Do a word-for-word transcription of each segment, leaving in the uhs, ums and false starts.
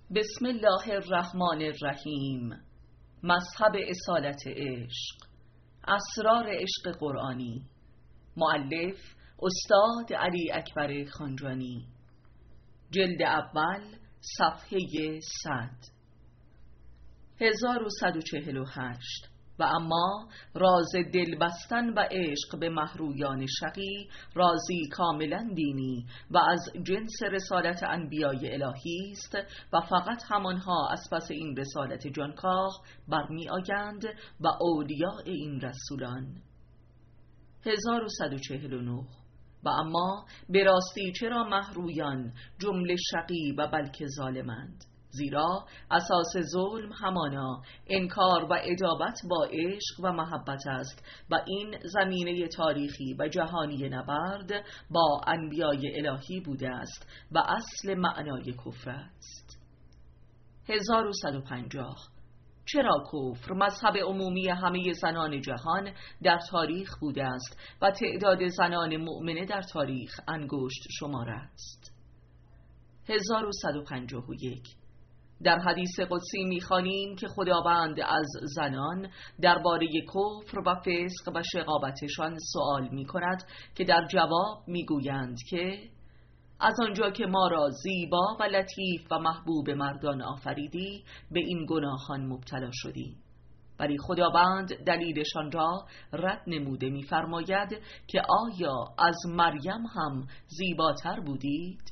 بسم الله الرحمن الرحیم. مذهب اصالت عشق، اسرار عشق قرآنی. مؤلف استاد علی اکبر خانجانی. جلد اول، صفحه صد. هزار و صد و چهل و هشت. و اما راز دل بستن و عشق به مهرویان شقی رازی کاملا دینی و از جنس رسالت انبیای الهی است و فقط همانها از پس این رسالت جانکاه برمی آیند و اولیاء این رسولان. هزار و صد و چهل و نه. و اما به راستی چرا مهرویان جمله شقی و بلکه ظالمند؟ زیرا اساس ظلم همانا انکار و ادابت با عشق و محبت است و این زمینه تاریخی و جهانی نبرد با انبیای الهی بوده است و اصل معنای کفر است. هزار و صد و پنجاه. چرا کفر مذهب عمومی همه زنان جهان در تاریخ بوده است و تعداد زنان مؤمنه در تاریخ انگشت شمار است؟ هزار و صد و پنجاه و یک. در حدیث قدسی می‌خوانیم که خداوند از زنان درباره کفر و فسق و شقاوتشان سؤال می‌کند که در جواب می‌گویند که از آنجا که ما را زیبا و لطیف و محبوب مردان آفریدی به این گناهان مبتلا شدیم. ولی خداوند دلیلشان را رد نموده می‌فرماید که آیا از مریم هم زیباتر بودید؟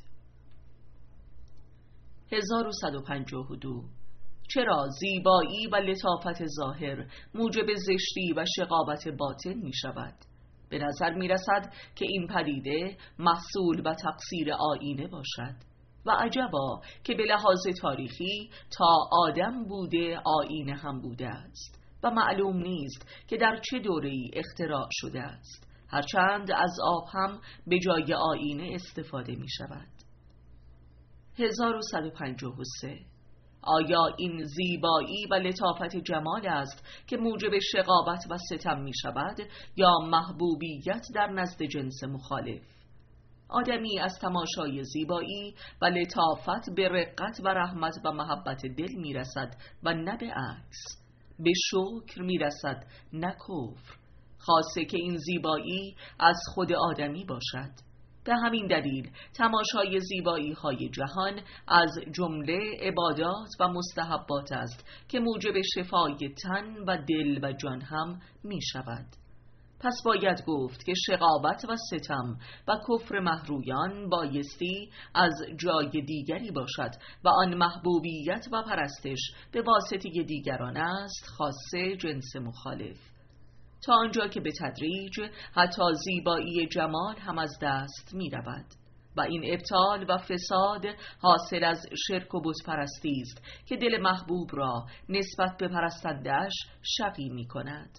هزار و صد و پنجاه و دو. چرا زیبایی و لطافت ظاهر موجب زشتی و شقاوت باطن می شود؟ به نظر می رسد که این پدیده محصول و تقصیر آینه باشد و عجبا که به لحاظ تاریخی تا آدم بوده آینه هم بوده است و معلوم نیست که در چه دوره‌ای اختراع شده است، هرچند از آب هم به جای آینه استفاده می شود. هزار و صد و پنجاه و سه. آیا این زیبایی و لطافت جمال است که موجب شقاوت و ستم می شود یا محبوبیت در نزد جنس مخالف؟ آدمی از تماشای زیبایی و لطافت به رقت و رحمت و محبت دل می رسد و نه به عکس، به شکر می رسد نه کفر، خاصه که این زیبایی از خود آدمی باشد. به همین دلیل تماشای زیبایی های جهان از جمله عبادات و مستحبات است که موجب شفای تن و دل و جان هم می شود. پس باید گفت که شقاوت و ستم و کفر مهرویان بایستی از جای دیگری باشد و آن محبوبیت و پرستش به واسطه دیگران است، خاصه جنس مخالف، تا آنجا که به تدریج حتی زیبایی جمال هم از دست می رود و این ابطال و فساد حاصل از شرک و بت پرستی است که دل محبوب را نسبت به پرستنده‌اش شقی می کند.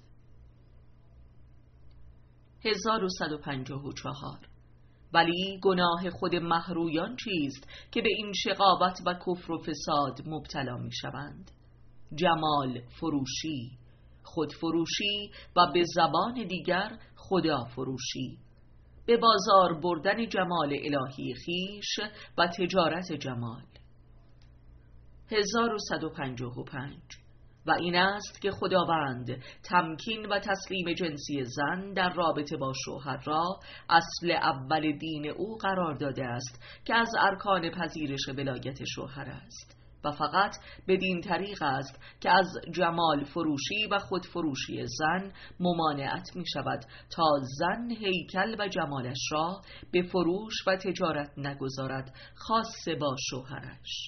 هزار و صد و پنجاه و چهار. ولی گناه خود مهرویان چیست که به این شقاوت و کفر و فساد مبتلا می شوند؟ جمال فروشی، خود فروشی و به زبان دیگر خدا فروشی، به بازار بردن جمال الهی خیش و تجارت جمال. هزار و صد و پنجاه و پنج. و این است که خداوند تمکین و تسلیم جنسی زن در رابطه با شوهر را اصل اول دین او قرار داده است که از ارکان پذیرش ولایت شوهر است و فقط بدین طریق است که از جمال فروشی و خود فروشی زن ممانعت می شود تا زن هیکل و جمالش را به فروش و تجارت نگذارد، خاصه با شوهرش.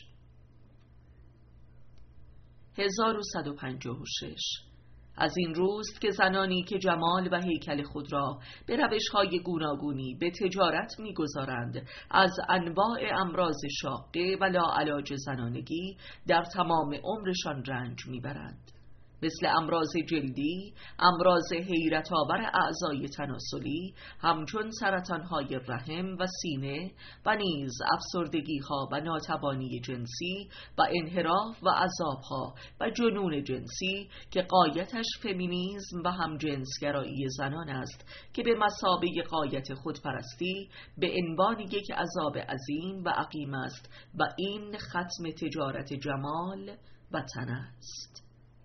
هزار و صد و پنجاه و شش. از این روست که زنانی که جمال و هیکل خود را به روش‌های گوناگونی به تجارت می‌گذارند از انواع امراض شاقه و لاعلاج زنانگی در تمام عمرشان رنج می‌برند. مثل امراض جلدی، امراض حیرت آور اعضای تناسلی، همچون سرطانهای رحم و سینه و نیز افسردگی‌ها و ناتوانی جنسی و انحراف و عذاب‌ها و جنون جنسی که غایتش فمینیسم و همجنسگرایی زنان است که به مثابه غایت خودپرستی به عنوان یک عذاب عظیم و عقیم است و این ختم تجارت جمال و تن است.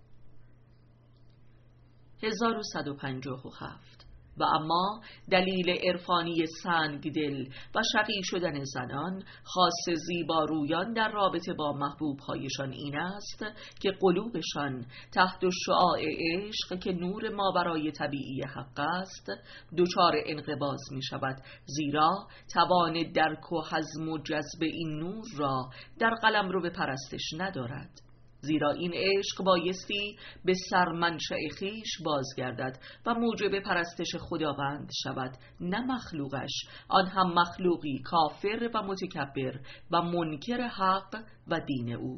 هزار و صد و پنجاه و هفت و اما دلیل عرفانی سنگدل و شقی شدن زنان خاص زیبارویان در رابطه با محبوبهایشان این است که قلوبشان تحت شعاع عشق که نور ماورای طبیعی حق است دچار انقباض می شود، زیرا توان درک و هضم و جذب این نور را در قلمرو به پرستش ندارد، زیرا این عشق بایستی به سرمنشأ خویش بازگردد و موجب پرستش خداوند شود، نه مخلوقش، آن هم مخلوقی کافر و متکبر و منکر حق و دین او.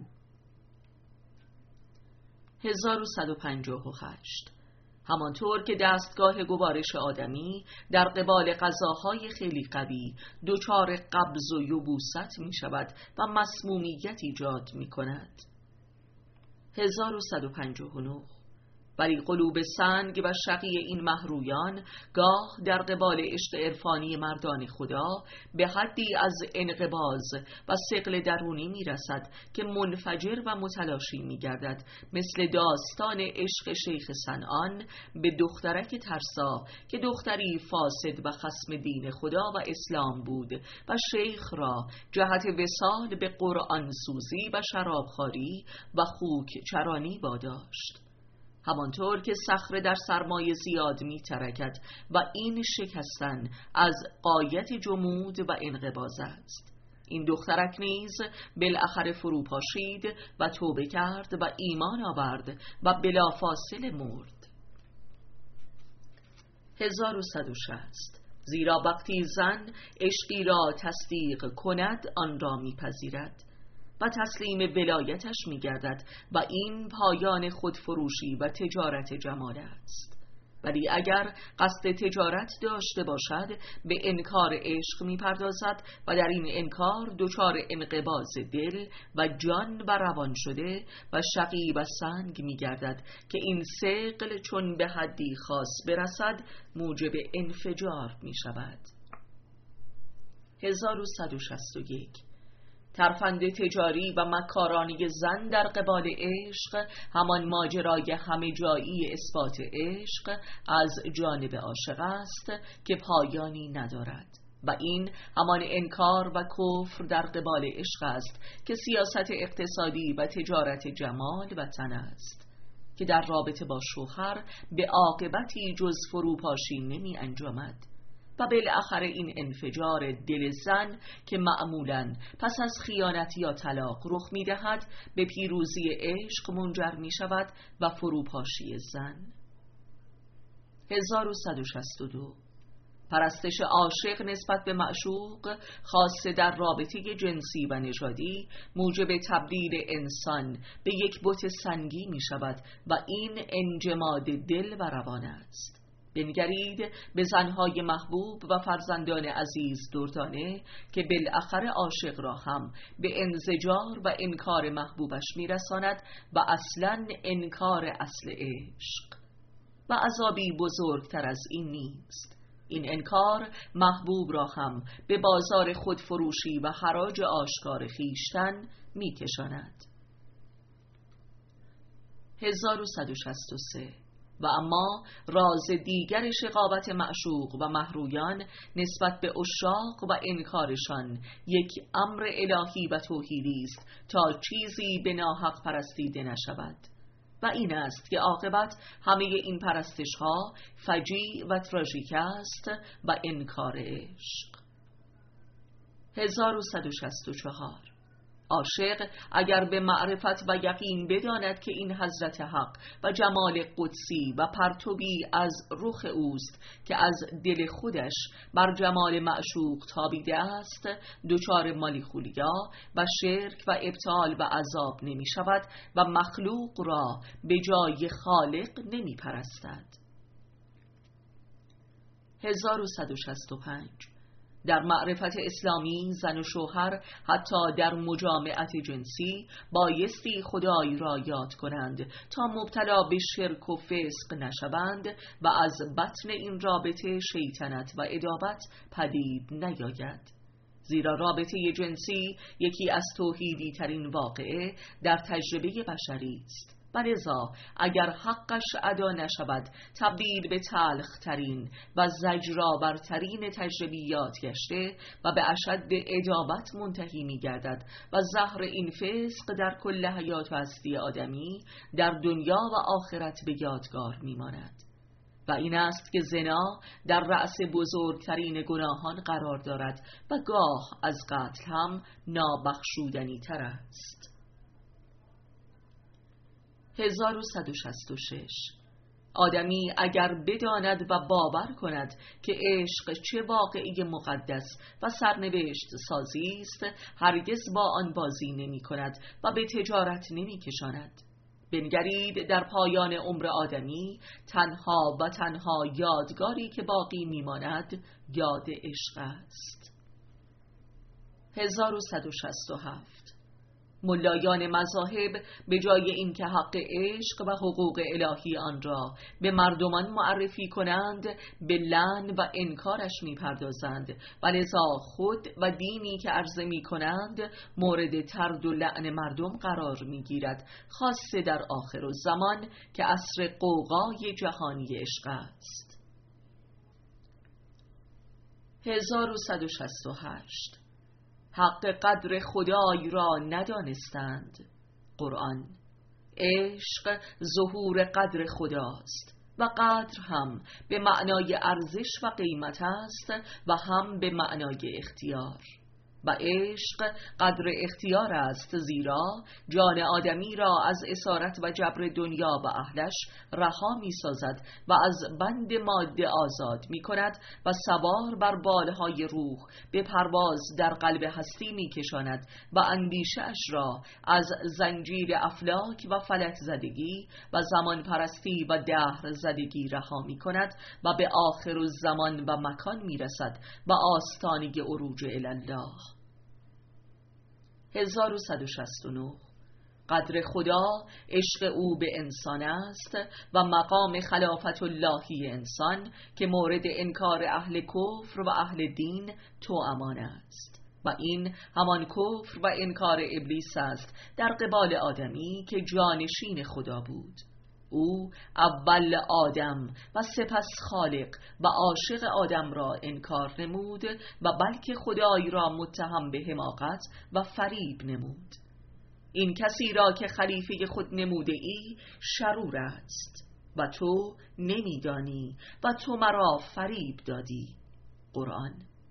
هزار و صد و پنجاه و هشت همانطور که دستگاه گوارش آدمی در قبال غذاهای خیلی قوی دچار قبض و یبوست می شود و مسمومیت ایجاد می کند. هزار و صد و پنجاه و نه ولی قلوب سنگ و شقی این مهرویان گاه در قبال عشق عرفانی مردان خدا به حدی از انقباض و ثقل درونی می رسد که منفجر و متلاشی می گردد، مثل داستان عشق شیخ صنعان به دخترک ترسا که دختری فاسد و خصم دین خدا و اسلام بود و شیخ را جهت وصال به قرآن سوزی و شرابخواری و خوک چرانی واداشت. همانطور که صخره در سرمایه زیاد می ترکد و این شکستن از غایت جمود و انقباض است. این دخترک نیز بالاخره فرو پاشید و توبه کرد و ایمان آورد و بلافاصله مرد. هزار و صد و شصت زیرا وقتی زن عشقی را تصدیق کند آن را میپذیرد و تسلیم ولایتش می‌گردد و این پایان خودفروشی و تجارت جمال است. ولی اگر قصد تجارت داشته باشد به انکار عشق می‌پردازد و در این انکار دچار انقباض دل و جان و روان شده و شقی و سنگ می‌گردد که این ثقل چون به حدی خاص برسد موجب انفجار می‌شود. هزار و صد و شصت و یک ترفند تجاری و مکارانی زن در قبال عشق همان ماجرای همه جایی اثبات عشق از جانب عاشق است که پایانی ندارد و این همان انکار و کفر در قبال عشق است که سیاست اقتصادی و تجارت جمال و تن است که در رابطه با شوهر به عاقبتی جز فروپاشی نمی انجامد و بالاخره این انفجار دل زن که معمولاً پس از خیانت یا طلاق رخ می دهد به پیروزی عشق منجر می شود و فروپاشی زن. هزار و صد و شصت و دو پرستش عاشق نسبت به معشوق خاصه در رابطه جنسی و نژادی موجب تبدیل انسان به یک بت سنگی می شود و این انجماد دل و روان است. بنگرید به زنهای محبوب و فرزندان عزیز دردانه که بالاخره عاشق را هم به انزجار و انکار محبوبش میرساند و اصلاً انکار اصل عشق و عذابی بزرگتر از این نیست. این انکار محبوب را هم به بازار خودفروشی و حراج آشکار خیشتن میکشاند. هزار و صد و شصت و سه و اما راز دیگر شقاوت معشوق و مهرویان نسبت به عشاق و انکارشان یک امر الهی و توحیدی است تا چیزی به ناحق پرستیده نشود و این است که عاقبت همه این پرستش ها فجیع و تراژیک است و انکار عشق. هزار و صد و شصت و چهار عاشق اگر به معرفت و یقین بداند که این حضرت حق و جمال قدسی و پرتوی از رخ اوست که از دل خودش بر جمال معشوق تابیده است، دچار مالیخولیا و شرک و ابطال و عذاب نمی شود و مخلوق را به جای خالق نمی پرستد. هزار و صد و شصت و پنج. در معرفت اسلامی زن و شوهر حتی در مجامعت جنسی بایستی خدای را یاد کنند تا مبتلا به شرک و فسق نشوند و از بطن این رابطه شیطنت و عداوت پدید نیاید، زیرا رابطه جنسی یکی از توحیدی ترین واقعه در تجربه بشری است و لذا اگر حقش ادا نشود تبدیل به تلخ ترین و زجرآورترین تجربیات گشته و به اشد عداوت منتهی می گردد و زهر این فسق در کل حیات و هستی آدمی در دنیا و آخرت به یادگار می ماند. و این است که زنا در رأس بزرگترین گناهان قرار دارد و گاه از قتل هم نابخشودنی تر است. هزار و صد و شصت و شش. آدمی اگر بداند و باور کند که عشق چه واقعی مقدس و سرنوشت سازی است، هرگز با آن بازی نمی کند و به تجارت نمی کشاند. بنگرید در پایان عمر آدمی تنها و تنها یادگاری که باقی می ماند یاد عشق است. هزار و صد و شصت و هفت. ملایان مذاهب به جای اینکه حق عشق و حقوق الهی آن را به مردمان معرفی کنند، به لعن و انکارش می‌پردازند و لذا خود و دینی که عرضه می‌کنند مورد طرد و لعن مردم قرار می‌گیرد، خاصه در آخر الزمان که عصر غوغای جهانی عشق است. هزار و صد و شصت و هشت. حق قدر خدای را ندانستند. قرآن. عشق ظهور قدر خداست و قدر هم به معنای ارزش و قیمت است و هم به معنای اختیار، و عشق قدر اختیار است، زیرا جان آدمی را از اسارت و جبر دنیا و اهلش رها می سازد و از بند ماده آزاد می کند و سوار بر بالهای روح به پرواز در قلب هستی می کشاند و اندیشه‌اش را از زنجیر افلاک و فلک زدگی و زمان پرستی و دهر زدگی رها می کند و به آخر الزمان و مکان می رسد و آستانه عروج الله. هزار و صد و شصت و نه. قدر خدا عشق او به انسان است و مقام خلافت اللهی انسان که مورد انکار اهل کفر و اهل دین توامان است، و این همان کفر و انکار ابلیس است در قبال آدمی که جانشین خدا بود. او اول آدم و سپس خالق و عاشق آدم را انکار نمود و بلکه خدای را متهم به حماقت و فریب نمود. این کسی را که خلیفه خود نموده ای شرور است و تو نمیدانی و تو مرا فریب دادی. قرآن.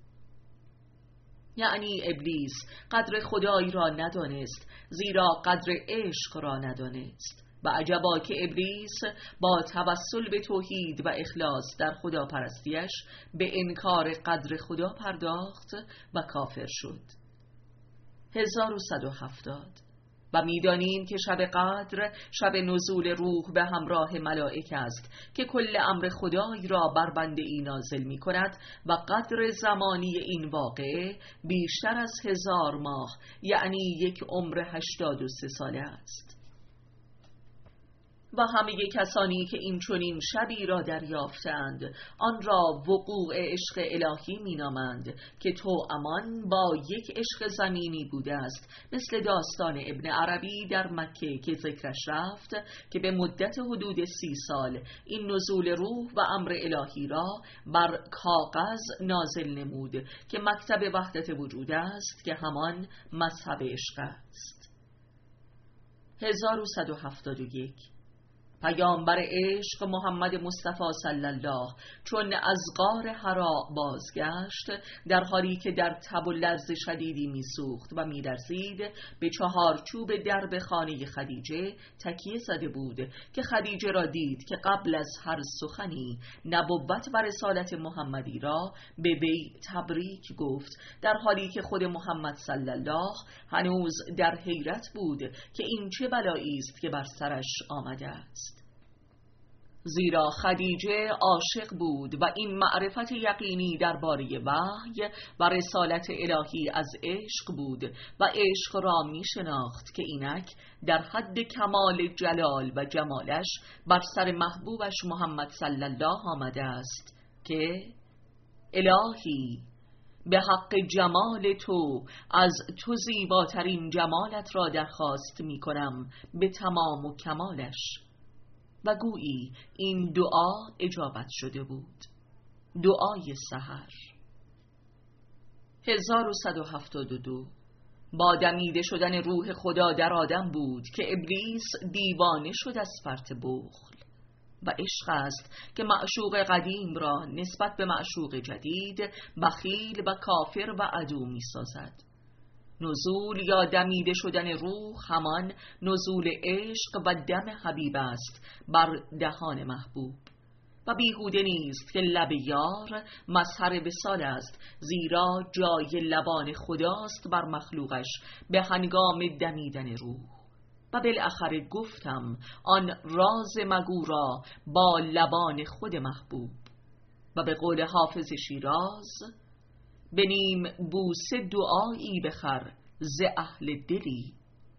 یعنی ابلیس قدر خدای را ندانست، زیرا قدر عشق را ندانست، و عجبا که ابلیس با توسل به توحید و اخلاص در خدا پرستیش به انکار قدر خدا پرداخت و کافر شد. هزار و صد و هفتاد. و می‌دانیم که شب قدر شب نزول روح به همراه ملائک است که کل امر خدای را بر بنده ای نازل می کند و قدر زمانی این واقعه بیشتر از هزار ماه، یعنی یک عمر هشتاد و سه ساله است. و همه کسانی که این چنین شبی را دریافتند آن را وقوع عشق الهی می نامند که تو امان با یک عشق زمینی بوده است، مثل داستان ابن عربی در مکه که ذکرش رفت که به مدت حدود سی سال این نزول روح و امر الهی را بر کاغذ نازل نمود که مکتب وحدت وجود است که همان مذهب عشق است. هزار و صد و هفتاد و یک. پیامبر عشق محمد مصطفی صلی الله چون از غار حرا بازگشت، در حالی که در تب و لرز شدیدی میسوخت و می‌لرزید، به چهارچوب درب خانه خدیجه تکیه زده بود که خدیجه را دید که قبل از هر سخنی نبوت و رسالت محمدی را به وی تبریک گفت، در حالی که خود محمد صلی الله هنوز در حیرت بود که این چه بلایی است که بر سرش آمده است. زیرا خدیجه عاشق بود و این معرفت یقینی درباره وحی و رسالت الهی از عشق بود و عشق را می شناخت که اینک در حد کمال جلال و جمالش بر سر محبوبش محمد صلی الله آمده است که الهی به حق جمال تو از تو زیباترین جمالت را درخواست می کنم به تمام و کمالش. و گویی این دعا اجابت شده بود. دعای سحر. هزار و صد و هفتاد و دو. با دمیده شدن روح خدا در آدم بود که ابلیس دیوانه شد از فرط بخل. و عشق است که معشوق قدیم را نسبت به معشوق جدید بخیل و کافر و عدو می سازد. نزول یا دمیده شدن روح همان نزول عشق و دم حبیب است بر دهان محبوب. و بیهوده نیست که لب یار مظهر وصال است، زیرا جای لبان خداست بر مخلوقش به هنگام دمیدن روح. و بالاخره گفتم آن راز مگو را با لبان خود محبوب. و به قول حافظ شیراز، به نیم بوسه دعایی بخر ز اهل دلی.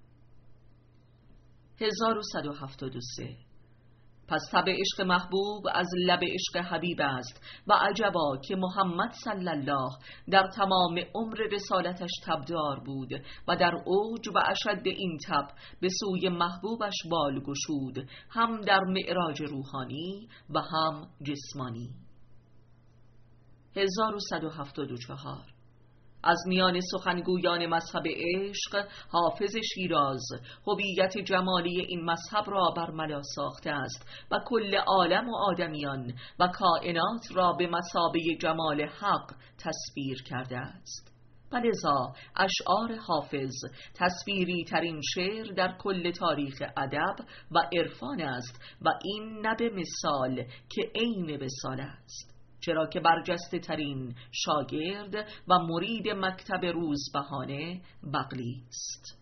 هزار و صد و هفتاد و سه. پس تب عشق محبوب از لب عشق حبیب است و عجبا که محمد صلی الله در تمام عمر رسالتش تبدار بود و در اوج و اشد این تب به سوی محبوبش بال گشود، هم در معراج روحانی و هم جسمانی. هزار و صد و هفتاد و چهار. از میان سخنگویان مذهب عشق حافظ شیراز هویت جمالی این مذهب را برملا ساخته است و کل عالم و آدمیان و کائنات را به مثابه جمال حق تصویر کرده است. فلذا اشعار حافظ تصویری ترین شعر در کل تاریخ ادب و عرفان است و این نه به مثال که عین وصال است، چرا که برجسته ترین شاگرد و مرید مکتب روزبهانه بقلی است.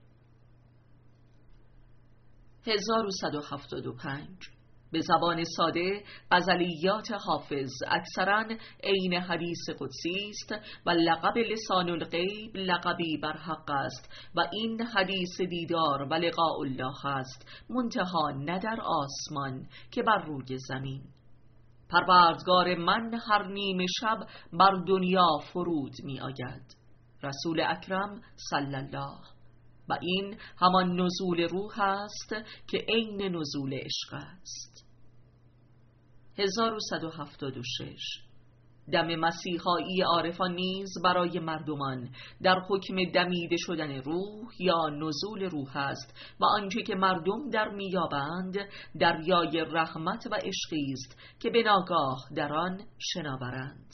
هزار و صد و هفتاد و پنج. به زبان ساده غزلیات حافظ اکثراً عین حدیث قدسی است و لقب لسان الغیب لقبی بر حق است و این حدیث دیدار و لقاء الله است، منتها نه در آسمان که بر روی زمین. پروردگار من هر نیمه شب بر دنیا فرود می آید. رسول اکرم صلی الله. و این همان نزول روح است که عین نزول عشق است. هزار و صد و هفتاد و شش. دم مسیحایی عارفان نیز برای مردمان در حکم دمیده شدن روح یا نزول روح است و آنچه که مردم در میابند دریای رحمت و عشقی است که به ناگاه در آن شناورند.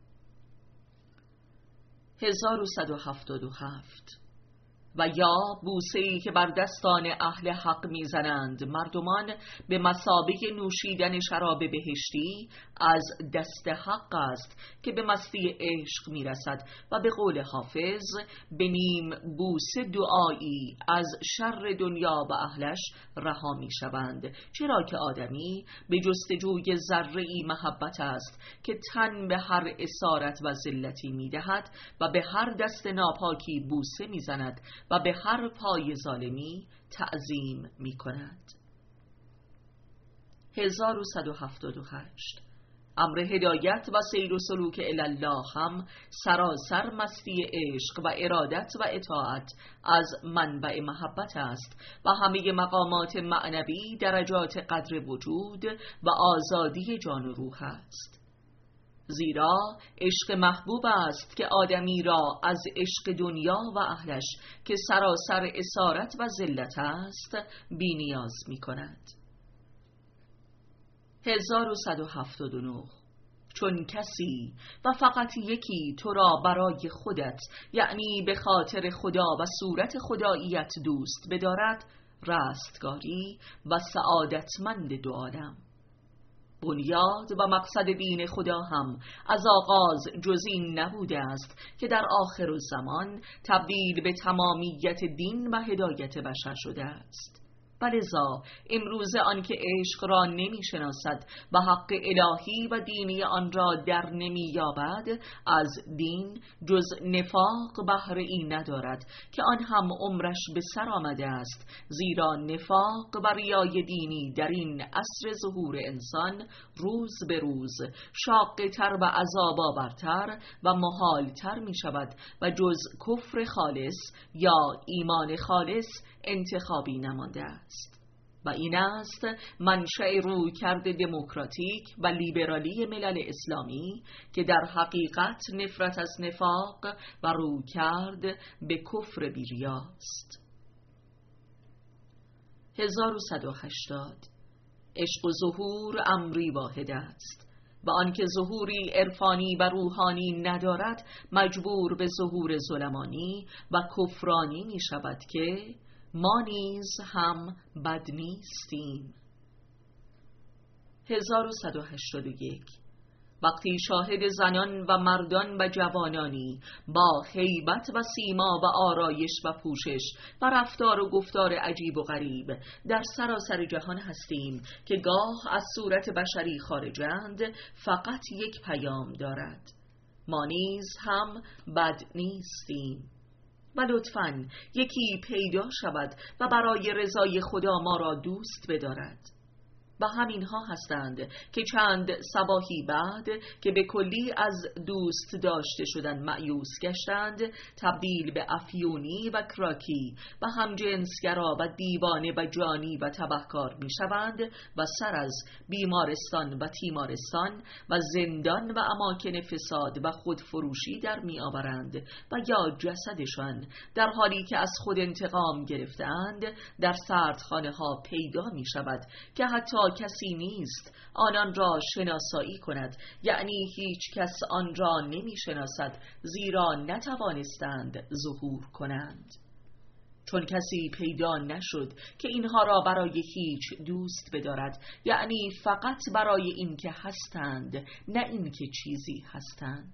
هزار و صد و هفتاد و هفت. و یا بوسه‌ای که بر دستان اهل حق میزنند مردمان به مثابه نوشیدن شراب بهشتی از دست حق است که به مستی عشق میرسد و به قول حافظ به نیم بوسه دعایی از شر دنیا و اهلش رها میشوند، چرا که آدمی به جستجوی ذره‌ای محبت است که تن به هر اسارت و ذلتی میدهد و به هر دست ناپاکی بوسه میزند و به هر پای ظالمی تعظیم می کند. هزار و صد و هفتاد و هشت. امر هدایت و سیر و سلوک الله هم سراسر مستی عشق و ارادت و اطاعت از منبع محبت است و همه مقامات معنوی درجات قدر وجود و آزادی جان و روح است. زیرا عشق محبوب است که آدمی را از عشق دنیا و اهلش که سراسر اسارت و ذلت است بی نیاز می کند. هزار و صد و هفتاد و نه. چون کسی و فقط یکی تو را برای خودت، یعنی به خاطر خدا و صورت خداییت دوست بدارد، رستگاری و سعادتمند دو عالم. بنیاد و مقصد دین خدا هم از آغاز جز این نبوده است که در آخر الزمان تبدیل به تمامیت دین و هدایت بشر شده است. ولذا امروز آنکه عشق را نمی شناسد و حق الهی و دینی آن را در نمی یابد، از دین جز نفاق بهره ای ندارد که آن هم عمرش به سر آمده است، زیرا نفاق و ریای دینی در این عصر ظهور انسان روز به روز شاقه تر و عذاب آورتر و محال تر می شود و جز کفر خالص یا ایمان خالص انتخابی نمانده است. و این است منشأ رویکرد دموکراتیک و لیبرالی ملل اسلامی که در حقیقت نفرت از نفاق و رویکرد به کفر بی‌ریاست. هزار و صد و هشتاد. عشق و ظهور امری واحد است و آنکه ظهوری عرفانی و روحانی ندارد مجبور به ظهور ظلمانی و کفرانی می شود که ما نیز هم بد نیستیم. هزار و صد و هشتاد و یک. وقتی شاهد زنان و مردان و جوانانی با هیبت و سیما و آرایش و پوشش و رفتار و گفتار عجیب و غریب در سراسر جهان هستیم که گاه از صورت بشری خارجند، فقط یک پیام دارد: ما نیز هم بد نیستیم. و لطفاً یکی پیدا شود و برای رضای خدا ما را دوست بدارد. و همینها هستند که چند صباحی بعد که به کلی از دوست داشته شدن مأیوس گشتند، تبدیل به افیونی و کراکی و همجنسگرا و دیوانه و جانی و تبهکار می شوند و سر از بیمارستان و تیمارستان و زندان و اماکن فساد و خودفروشی در می آورند و یا جسدشان در حالی که از خود انتقام گرفتند در سردخانه ها پیدا می شود که حتی کسی نیست آنان را شناسایی کند، یعنی هیچ کس آن را نمی شناسد، زیرا نتوانستند ظهور کنند. چون کسی پیدا نشد که اینها را برای هیچ دوست بدارد، یعنی فقط برای اینکه هستند، نه اینکه چیزی هستند.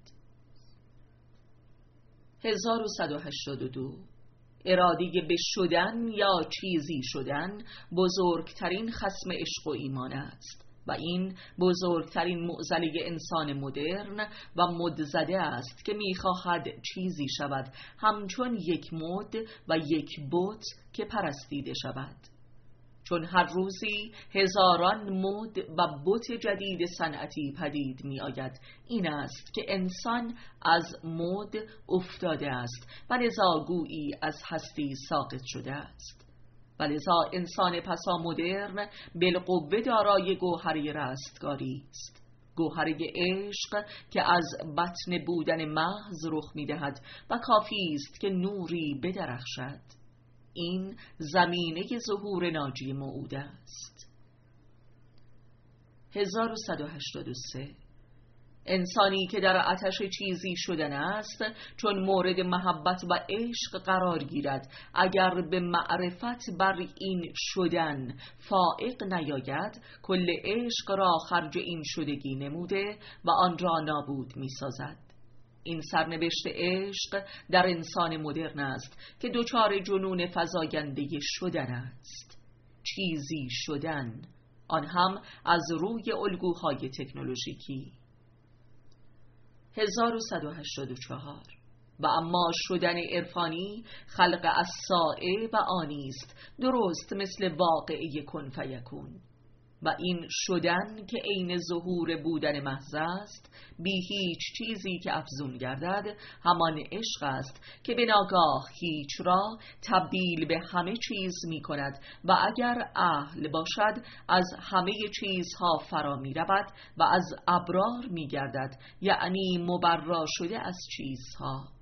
هزار و صد و هشتاد و دو. اراده به شدن یا چیزی شدن بزرگترین خصم عشق و ایمان است و این بزرگترین معضله انسان مدرن و مدزده است که می‌خواهد چیزی شود همچون یک مد و یک بت که پرستیده شود. چون هر روزی هزاران مد و بت جدید صنعتی پدید می آید، این است که انسان از مد افتاده است و لذا گویی از هستی ساقط شده است. و لذا انسان پسا مدرن بالقوه دارای گوهره رستگاری است، گوهره عشق که از بطن بودن محض رخ می دهد و کافی است که نوری بدرخشد. این زمینه ظهور ناجی موعود است. هزار و صد و هشتاد و سه. انسانی که در آتش چیزی شدن است، چون مورد محبت و عشق قرار گیرد، اگر به معرفت بر این شدن فائق نیاید، کل عشق را خرج این شدگی نموده و آن را نابود می سازد. این سرنوشت عشق در انسان مدرن است که دچار جنون فزاینده شدن است، چیزی شدن، آن هم از روی الگوهای تکنولوژیکی. هزار و صد و هشتاد و چهار. و اما شدن عرفانی خلق از سائه و آنی است، درست مثل واقعه کن فیکون. و این شدن که عین ظهور بودن محض است، بی هیچ چیزی که افزون گردد، همان عشق است که به ناگاه هیچ را تبدیل به همه چیز می کند و اگر اهل باشد از همه چیزها فرا می رود و از ابرار می گردد، یعنی مبرا شده از چیزها.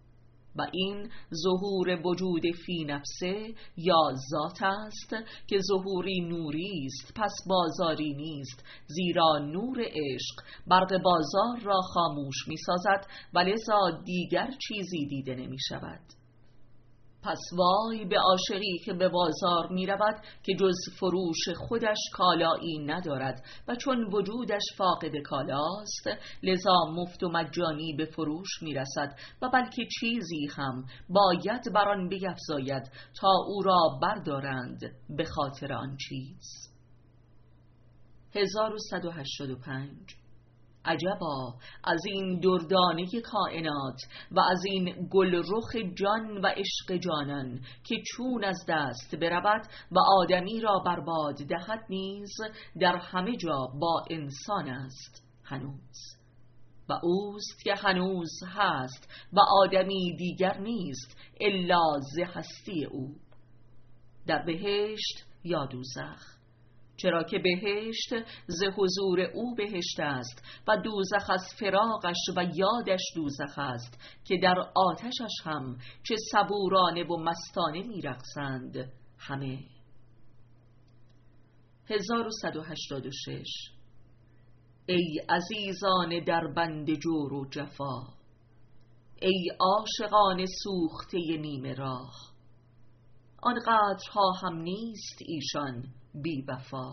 و این ظهور وجود فی نفسه یا ذات است که ظهوری نوری است، پس بازاری نیست، زیرا نور عشق برق بازار را خاموش می سازد و لذا دیگر چیزی دیده نمی شود. پس وای به عاشقی که به بازار می رود که جز فروش خودش کالایی ندارد و چون وجودش فاقد کالاست لذا مفت و مجانی به فروش می رسد و بلکه چیزی هم باید بر آن بیفزاید تا او را بردارند به خاطر آن چیز. هزار و صد و هشتاد و پنج. عجبا از این دردانه کائنات و از این گل رخ جان و عشق جانان که چون از دست برود و آدمی را برباد دهد نیز در همه جا با انسان است هنوز، و اوست که هنوز هست و آدمی دیگر نیست الا ز هستی او، در بهشت یا دوزخ، چرا که بهشت ز حضور او بهشت است و دوزخ از فراقش و یادش دوزخ است که در آتشش هم چه صبورانه و مستانه می‌رقصند همه. هزار و صد و هشتاد و شش. ای عزیزان در بند جور و جفا، ای عاشقان سوخته نیمه راه، آنقدرها هم نیست ایشان بی وفا،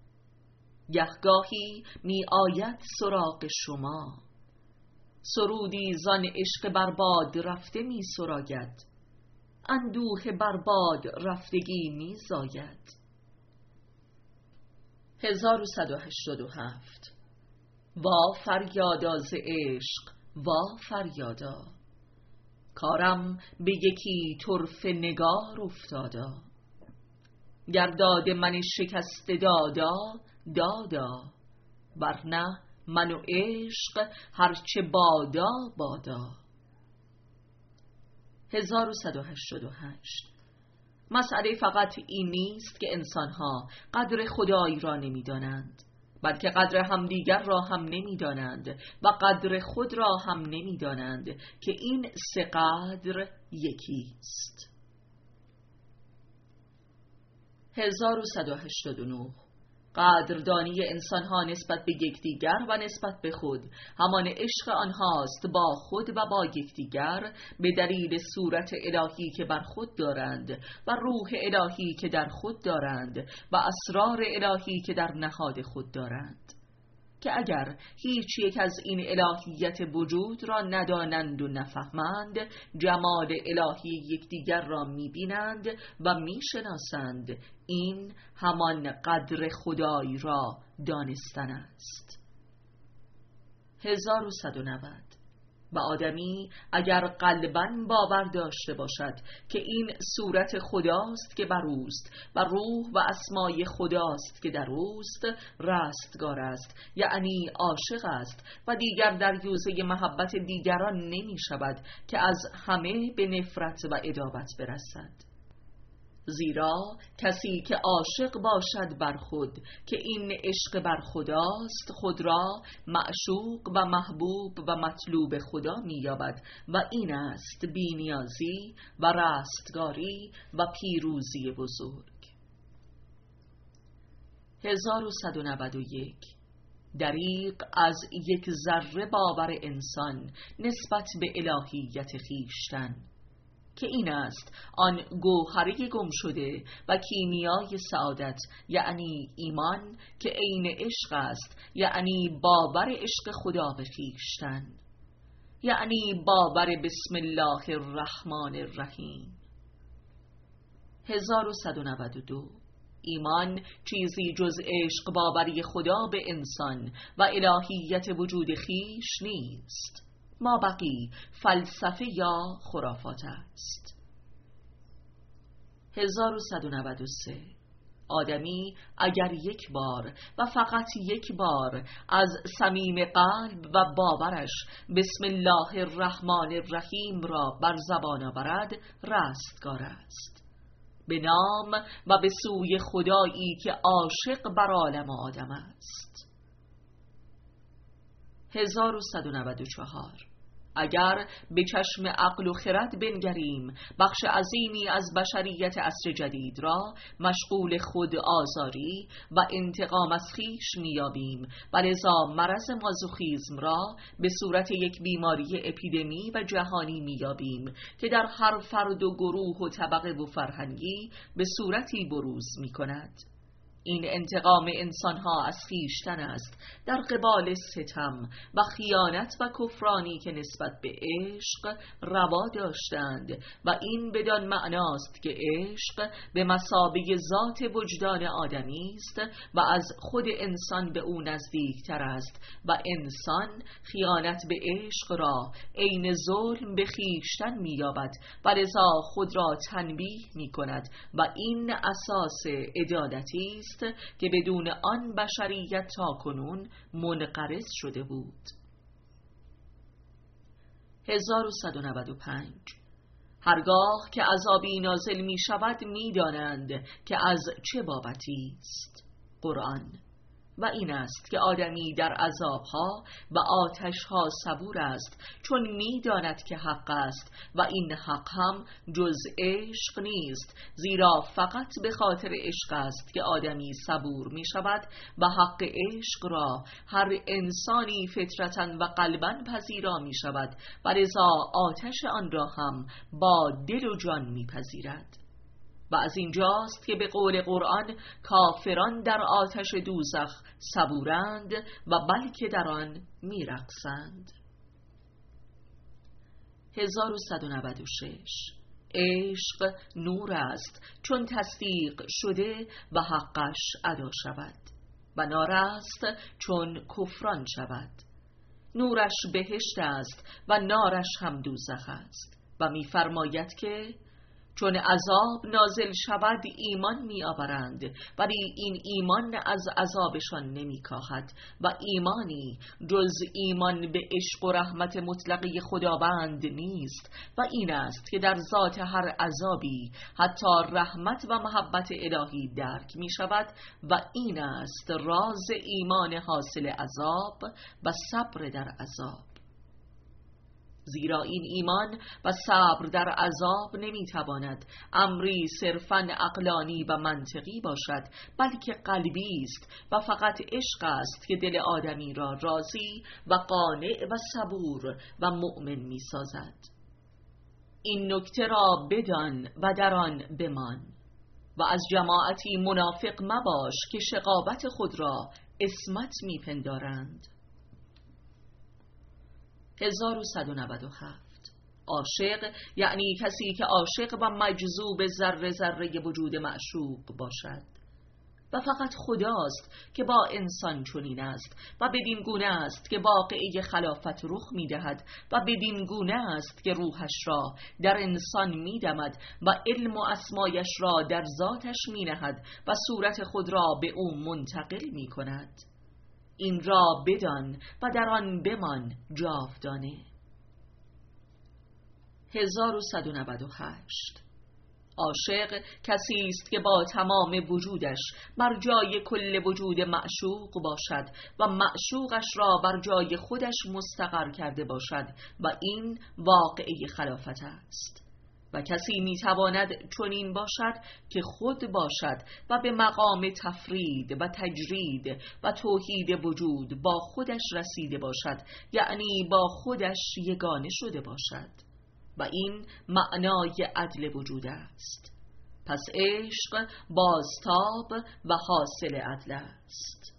گهگاهی می آید سراغ شما، سرودی زان عشق برباد رفته می سراید، اندوه برباد رفتگی می زاید. هزار و صد و هشتاد و هفت. وا فریادا ز عشق، وا فریادا، کارم به یکی طرف نگار افتادا، گرداد من شکست دادا دادا، ورنه من و عشق هرچه بادا بادا. هزار و صد و هشتاد و هشت. مسئله فقط این نیست که انسانها قدر خدای را نمی دانند، بلکه قدر همدیگر را هم نمی دانند و قدر خود را هم نمی دانند که این سه قدر یکیست. هزار و صد و هشتاد و نه. قدردانی انسانها نسبت به یکدیگر و نسبت به خود همان عشق آنهاست با خود و با یکدیگر به دلیل صورت الهی که بر خود دارند و روح الهی که در خود دارند و اسرار الهی که در نهاد خود دارند، که اگر هیچ یک از این الهیت وجود را ندانند و نفهمند، جمال الهی یکدیگر را می‌بینند و می‌شناسند. این همان قدر خدای را دانستن است. هزار و صد و نود. و آدمی اگر قلباً باور داشته باشد که این صورت خداست که بر اوست و روح و اسمای خداست که در اوست، رستگار است، یعنی عاشق است و دیگر در یوزه محبت دیگران نمی شود که از همه به نفرت و عداوت برسد. زیرا کسی که عاشق باشد بر خود که این عشق بر خداست، خود را معشوق و محبوب و مطلوب خدا می‌یابد و این است بی‌نیازی و رستگاری و پیروزی بزرگ. هزار و صد و نود و یک. دریغ از یک ذره باور انسان نسبت به الهیت خویشتن، که این است آن گوهره گم شده و کیمیای سعادت، یعنی ایمان که عین عشق است، یعنی باور عشق خدا به خویشتن، یعنی باور بسم الله الرحمن الرحیم. هزار و صد و نود و دو. ایمان چیزی جز عشق باوری خدا به انسان و الهیت وجود خویش نیست، ما بقی فلسفه یا خرافات است. هزار و صد و نود و سه. آدمی اگر یک بار و فقط یک بار از صمیم قلب و باورش بسم الله الرحمن الرحیم را بر زبان آورد، رستگار است، به نام و به سوی خدایی که عاشق بر عالم آدم است. هزار و صد و نود و چهار. اگر به چشم عقل و خرد بنگریم، بخش عظیمی از بشریت عصر جدید را مشغول خود آزاری و انتقام از خویش میابیم و لذا مرض مازوخیسم را به صورت یک بیماری اپیدمی و جهانی میابیم که در هر فرد و گروه و طبقه و فرهنگی به صورتی بروز میکند. این انتقام انسانها از خویشتن است در قبال ستم و خیانت و کفرانی که نسبت به عشق روا داشتند و این بدان معناست که عشق به مثابه ذات وجدان آدمی است و از خود انسان به او نزدیکتر است و انسان خیانت به عشق را عین ظلم به خویشتن می‌یابد و لذا خود را تنبیه می‌کند و این اساس عدالتی است که بدون آن بشریت تا کنون منقرض شده بود. هزار و صد و نود و پنج. هرگاه که عذابی نازل می شود می دانند که از چه بابتی است. قرآن. و این است که آدمی در عذابها و آتشها صبور است چون می‌داند که حق است و این حق هم جز عشق نیست، زیرا فقط به خاطر عشق است که آدمی صبور می شود و حق عشق را هر انسانی فطرتاً و قلباً پذیرا می شود و لذا آتش آن را هم با دل و جان می پذیرد. و از اینجاست که به قول قرآن کافران در آتش دوزخ صبورند و بلکه در آن میرقصند. هزار و صد و نود و شش. عشق نور است چون تصدیق شده و حقش ادا شود و نار است چون کفران شود. نورش بهشت است و نارش هم دوزخ است و می‌فرماید که چون عذاب نازل شود ایمان می آورند ولی این ایمان از عذابشان نمی کاهد و ایمانی جز ایمان به عشق و رحمت مطلقی خداوند نیست و این است که در ذات هر عذابی حتی رحمت و محبت الهی درک می شود و این است راز ایمان حاصل عذاب و صبر در عذاب. زیرا این ایمان و صبر در عذاب نمیتواند امری صرفاً عقلانی و منطقی باشد، بلکه قلبی است و فقط عشق است که دل آدمی را راضی و قانع و صبور و مؤمن میسازد. این نکته را بدان و در آن بمان و از جماعتی منافق مباش که شقاوت خود را عصمت میپندارند. هزار و صد و نود و هفت. عاشق یعنی کسی که عاشق و مجذوب ذره ذره وجود معشوق باشد و فقط خداست که با انسان چنین است و بدین گونه است که واقعه خلافت رخ می‌دهد و بدین گونه است که روحش را در انسان می‌دمد و علم و اسمایش را در ذاتش می‌نهد و صورت خود را به او منتقل می‌کند. این را بدان و در آن بمان جاودانه. هزار و صد و نود و هشت. عاشق کسی است که با تمام وجودش بر جای کل وجود معشوق باشد و معشوقش را بر جای خودش مستقر کرده باشد و این واقعه خلافت است. و کسی میتواند چنین باشد که خود باشد و به مقام تفرید و تجرید و توحید وجود با خودش رسیده باشد، یعنی با خودش یگانه شده باشد و این معنای عدل وجود است. پس عشق بازتاب و حاصل عدل است.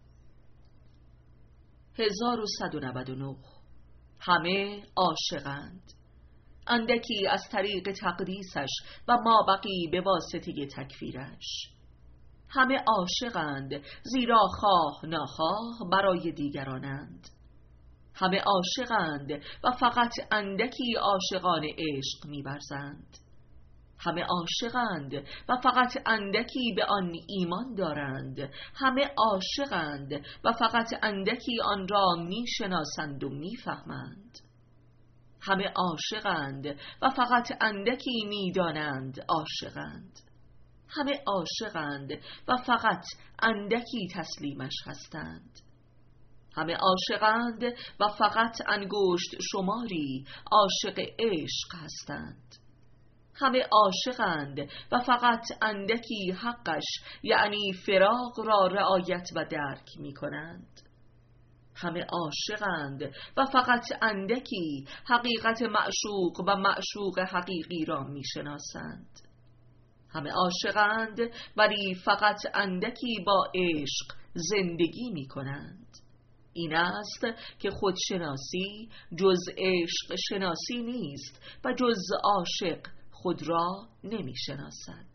هزار و صد و نود و نه. همه عاشقند، اندکی از طریق تقدیسش و ما بقی به واسطه تکفیرش. همه عاشقند زیرا خواه ناخواه برای دیگرانند. همه عاشقند و فقط اندکی عاشقان عشق می‌ورزند. همه عاشقند و فقط اندکی به آن ایمان دارند. همه عاشقند و فقط اندکی آن را میشناسند و میفهمند. همه عاشقند و فقط اندکی میدانند عاشقند. همه عاشقند و فقط اندکی تسلیمش هستند. همه عاشقند و فقط انگشت شماری عاشق عشق هستند. همه عاشقند و فقط اندکی حقش یعنی فراق را رعایت و درک می کنند. همه عاشقند و فقط اندکی حقیقت معشوق و معشوق حقیقی را می شناسند. همه عاشقند ولی فقط اندکی با عشق زندگی می کنند. این است که خودشناسی جز عشق شناسی نیست و جز عاشق خود را نمی شناسد.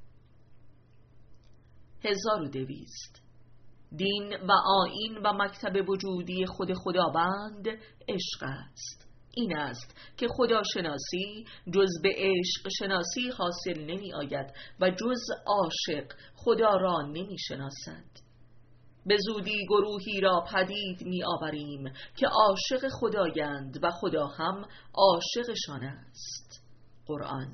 هزار و دویست. دین و آیین و مکتب وجودی خود خداوند عشق است. این است که خداشناسی جز به عشق شناسی حاصل نمی آید و جز عاشق خدا را نمی شناسد. به زودی گروهی را پدید می آوریم که عاشق خدایند و خدا هم عاشقشان است. قرآن.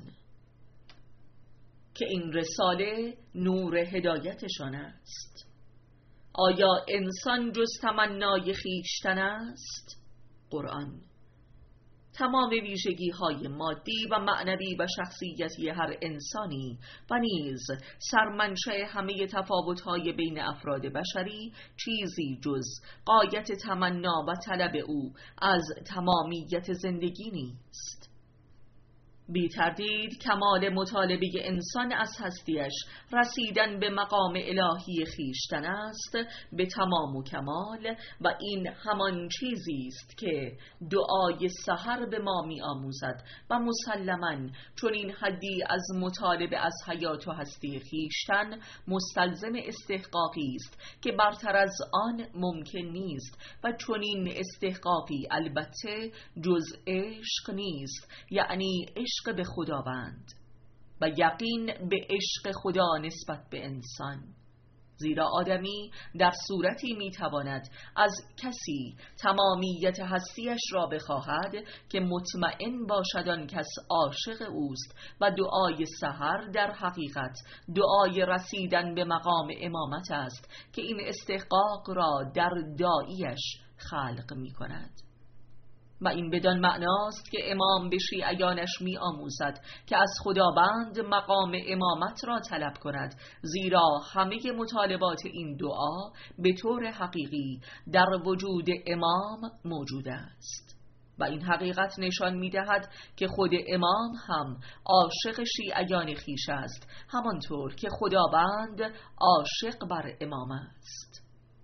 که این رساله نور هدایتشان است. آیا انسان جز تمنای خویشتن است؟ قرآن. تمام ویژگی های مادی و معنوی و شخصیتی هر انسانی و نیز سرمنشأ همه تفاوت های بین افراد بشری چیزی جز غایت تمنا و طلب او از تمامیت زندگی نیست. بی تردید کمال مطالبه انسان از هستیش رسیدن به مقام الهی خویشتن است به تمام و کمال و این همان چیزی است که دعای سحر به ما می آموزد و مسلماً چون این حدی از مطالبه از حیات و هستی خویشتن مستلزم استحقاقی است که برتر از آن ممکن نیست و چون این استحقاقی البته جز عشق نیست، یعنی عشق عشق به خداوند و یقین به عشق خدا نسبت به انسان. زیرا آدمی در صورتی میتواند از کسی تمامیت هستیش را بخواهد که مطمئن باشد آن کس عاشق اوست و دعای سحر در حقیقت دعای رسیدن به مقام امامت است که این استحقاق را در داعیش خلق میکند. و این بدان معناست که امام به شیعیانش می آموزد که از خداوند مقام امامت را طلب کند، زیرا همه مطالبات این دعا به طور حقیقی در وجود امام موجود است. و این حقیقت نشان می دهد که خود امام هم عاشق شیعیان خویش است، همانطور که خداوند عاشق بر امام است.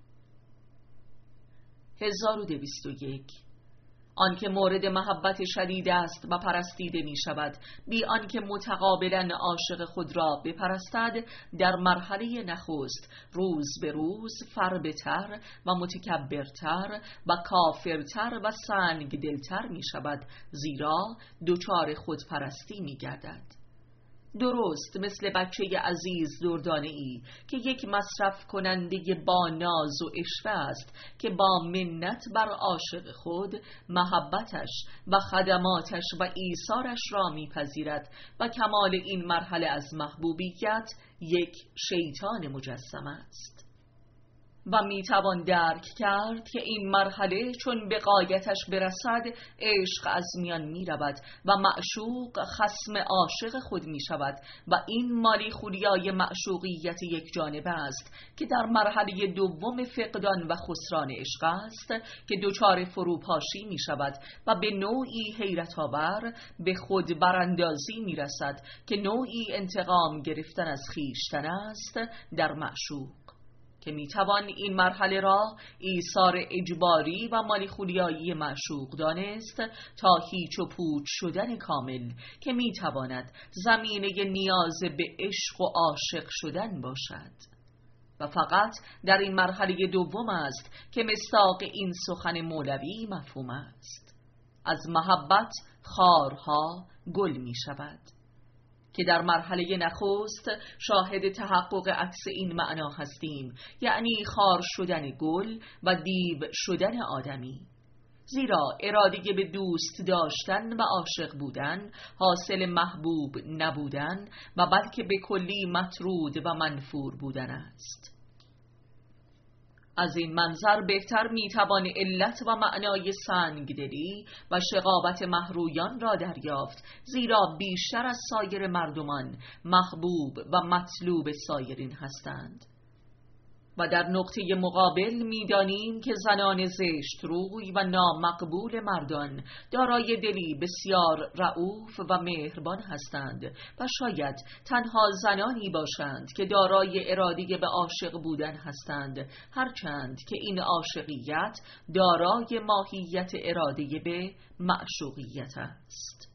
هزار و دویست و یک. آنکه مورد محبت شدید است و پرستیده می شود بی آنکه متقابلا عاشق خود را بپرستد، در مرحله نخست روز به روز فربه‌تر و متکبرتر و کافرتر و سنگ دلتر می شود، زیرا دچار خودپرستی می گردد. درست مثل بچه عزیز دردانه‌ای که یک مصرف کننده با ناز و عشوه است که با منت بر عاشق خود محبتش و خدماتش و ایثارش را میپذیرد و کمال این مرحله از محبوبیت یک شیطان مجسم است. و میتوان درک کرد که این مرحله چون به غایتش برسد عشق از میان میرود و معشوق خصم عاشق خود میشود و این مالی خولیای معشوقیت یک جانبه است که در مرحله دوم فقدان و خسران عشق است که دچار فروپاشی میشود و به نوعی حیرت آور به خود براندازی میرسد که نوعی انتقام گرفتن از خویشتن است در معشوق، که میتوان این مرحله را ایثار اجباری و مالی خولیایی معشوق دانست تا هیچ و پوچ شدن کامل که میتواند زمینه نیاز به عشق و عاشق شدن باشد. و فقط در این مرحله دوم است که مصداق این سخن مولوی مفهوم است: از محبت خارها گل می شود، که در مرحله نخست شاهد تحقق عکس این معنا هستیم، یعنی خار شدن گل و دیو شدن آدمی. زیرا اراده به دوست داشتن و عاشق بودن حاصل محبوب نبودن و بلکه به کلی مطرود و منفور بودن است. از این منظر بهتر میتوان علت و معنای سنگدلی و شقاوت مهرویان را دریافت، زیرا بیشتر از سایر مردمان محبوب و مطلوب سایرین هستند. و در نقطه مقابل می‌دانیم که زنان زشت روی و نامقبول مردان دارای دلی بسیار رئوف و مهربان هستند و شاید تنها زنانی باشند که دارای اراده به عاشق بودن هستند، هرچند که این عاشقیت دارای ماهیت اراده به معشوقیت است.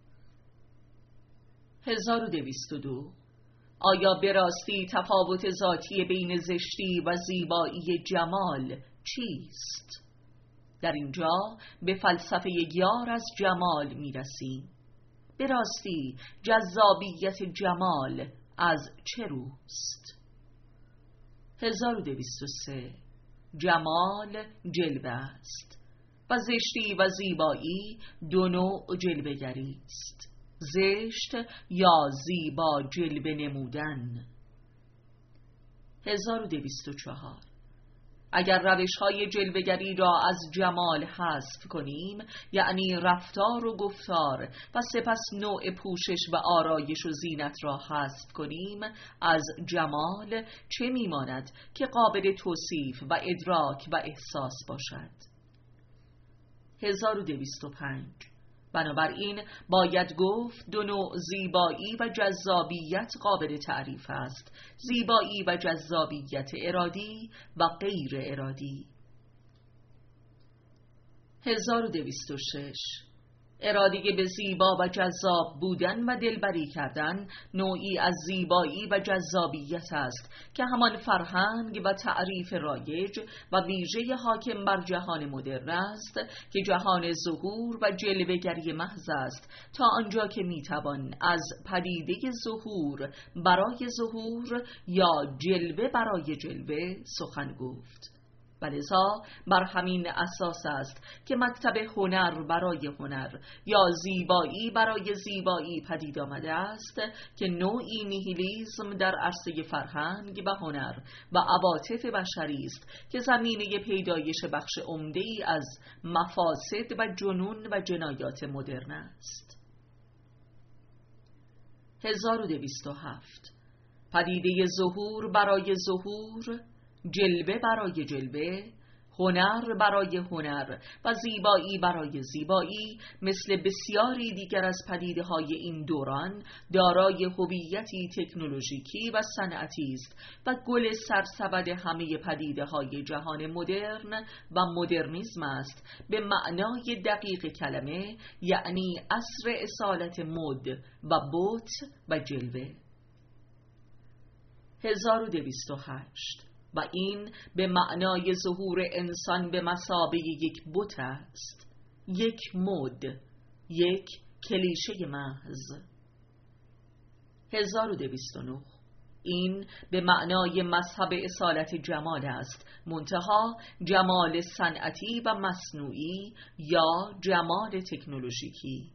هزار و دویست و دو. آیا به راستی تفاوت ذاتی بین زشتی و زیبایی جمال چیست؟ در اینجا به فلسفه یار از جمال می رسیم. به راستی جذابیت جمال از چه روست؟ هزار و دویست و سه. جمال جلوه است و زشتی و زیبایی دو نوع جلوه‌گری است. زشت یا زیبا جلوه نمودن. هزار و دویست و چهار. اگر روش‌های جلوه‌گری را از جمال حذف کنیم، یعنی رفتار و گفتار، و سپس نوع پوشش و آرایش و زینت را حذف کنیم، از جمال چه میماند که قابل توصیف و ادراک و احساس باشد؟ هزار و دویست و پنج. بنابراین باید گفت دو نوع زیبایی و جذابیت قابل تعریف است: زیبایی و جذابیت ارادی و غیر ارادی. هزار و دویست و شش. اراده به زیبا و جذاب بودن و دلبری کردن نوعی از زیبایی و جذابیت است که همان فرهنگ و تعریف رایج و ویژه حاکم بر جهان مدرن است که جهان ظهور و جلوه‌گری محض است، تا آنجا که میتوان از پدیده ظهور برای ظهور یا جلوه برای جلوه سخن گفت. ولذا بر همین اساس است که مکتب هنر برای هنر یا زیبایی برای زیبایی پدید آمده است که نوعی نیهیلیسم در عرصه فرهنگ و هنر و عواطف بشری است که زمینه پیدایش بخش عمده‌ای از مفاسد و جنون و جنایات مدرن است. هزار و دویست و هفت. پدیده ظهور برای ظهور، جلوه برای جلوه، هنر برای هنر و زیبایی برای زیبایی مثل بسیاری دیگر از پدیده‌های این دوران دارای هویتی تکنولوژیکی و صنعتی است و گل سرسبد همه پدیده‌های جهان مدرن و مدرنیسم است به معنای دقیق کلمه، یعنی عصر اصالت مد و بت و جلوه. هزار و دویست و هشت. و این به معنای ظهور انسان به مثابه یک بت است، یک مد، یک کلیشه محض. هزار و دویست و نه. این به معنای مذهب اصالت جمال است، منتها جمال صنعتی و مصنوعی یا جمال تکنولوژیکی.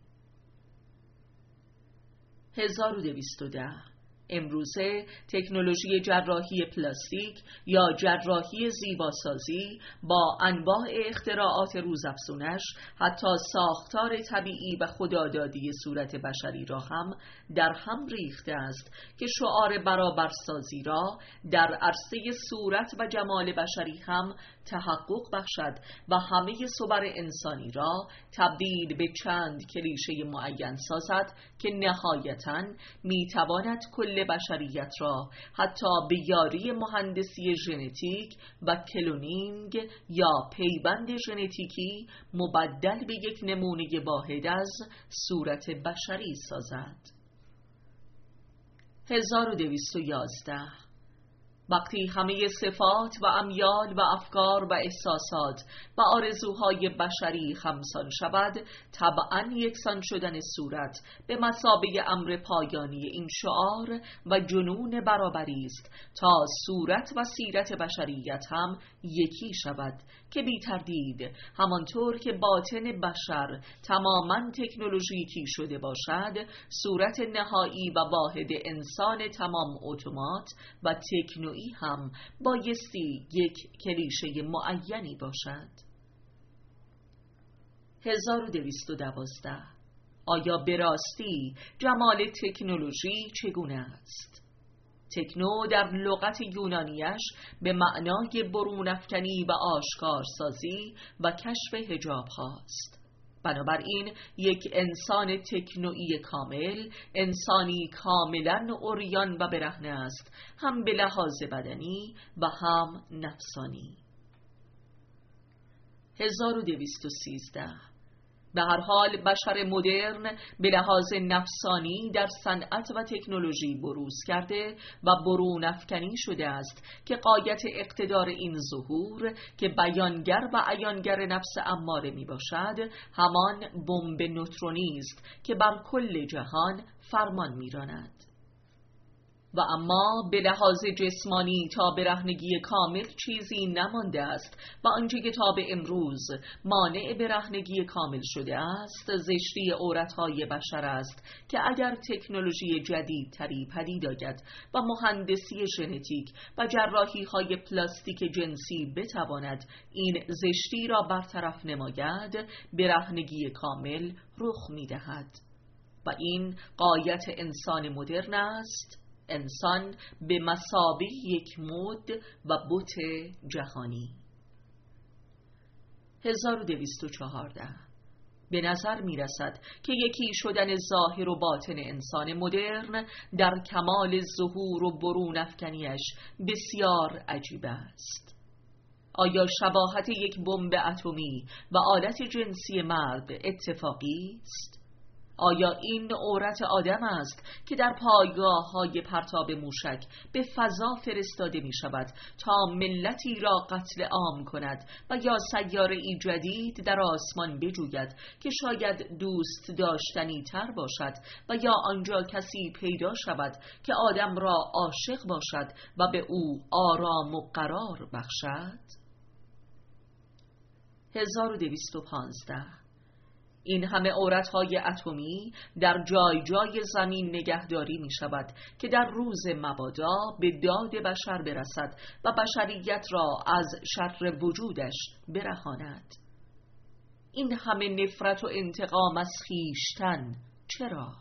هزار و دویست و ده. امروزه تکنولوژی جراحی پلاستیک یا جراحی زیباسازی با انواع اختراعات روزافزونش حتی ساختار طبیعی و خدادادی صورت بشری را هم در هم ریخته است که شعار برابرسازی را در عرصه صورت و جمال بشری هم تحقق بخشد و همه صور انسانی را تبدیل به چند کلیشه معین سازد که نهایتاً میتواند کل بشریت را حتی به یاری مهندسی ژنتیک و کلونینگ یا پیوند ژنتیکی مبدل به یک نمونه واحد از صورت بشری سازد. هزار و دویست و یازده. وقتی همه صفات و امیال و افکار و احساسات و آرزوهای بشری خمسان شود، طبعاً یکسان شدن صورت به مثابه امر پایانی این شعار و جنون برابری است تا صورت و سیرت بشریت هم یکی شود که بی تردید همانطور که باطن بشر تماماً تکنولوژیکی شده باشد، صورت نهایی و واحد انسان تمام اتومات و تکنویی تکنویی هم بایستی یک کلیشه معینی باشد. هزار و دویست و دوازده. آیا به راستی جمال تکنولوژی چگونه است؟ تکنو در لغت یونانیش به معنای برون افکنی و آشکارسازی و کشف حجاب هاست. بنابراین یک انسان تکنویی کامل انسانی کاملا عریان و برهنه است، هم به لحاظ بدنی و هم نفسانی. هزار و دویست و سیزده. به هر حال بشر مدرن به لحاظ نفسانی در صنعت و تکنولوژی بروز کرده و برون افکنی شده است که غایت اقتدار این ظهور که بیانگر و عیانگر نفس اماره می باشد همان بمب نوترونی است که بر کل جهان فرمان می راند. و اما به لحاظ جسمانی تا برهنگی کامل چیزی نمانده است و آنچه که تا به امروز مانع برهنگی کامل شده است زشتی عورتهای بشر است که اگر تکنولوژی جدیدتری پدید آید و مهندسی ژنتیک و جراحی های پلاستیک جنسی بتواند این زشتی را برطرف نماید، برهنگی کامل رخ می دهد. و این غایت انسان مدرن است، انسان به مثابه یک مد و بت جهانی. هزار و دویست و چهارده. به نظر می رسد که یکی شدن ظاهر و باطن انسان مدرن در کمال ظهور و برون افکنیش بسیار عجیب است. آیا شباهت یک بمب اتمی و آلت جنسی مرد اتفاقی است؟ آیا این عورت آدم است که در پایگاه های پرتاب موشک به فضا فرستاده می شود تا ملتی را قتل عام کند و یا سیاره ای جدید در آسمان بجوید که شاید دوست داشتنی تر باشد و یا آنجا کسی پیدا شود که آدم را عاشق باشد و به او آرام و قرار بخشد؟ هزار و دویست و پانزده. این همه عورتهای اتمی در جای جای زمین نگهداری می شود که در روز مبادا به داد بشر برسد و بشریت را از شر وجودش برهاند. این همه نفرت و انتقام از خویشتن چرا؟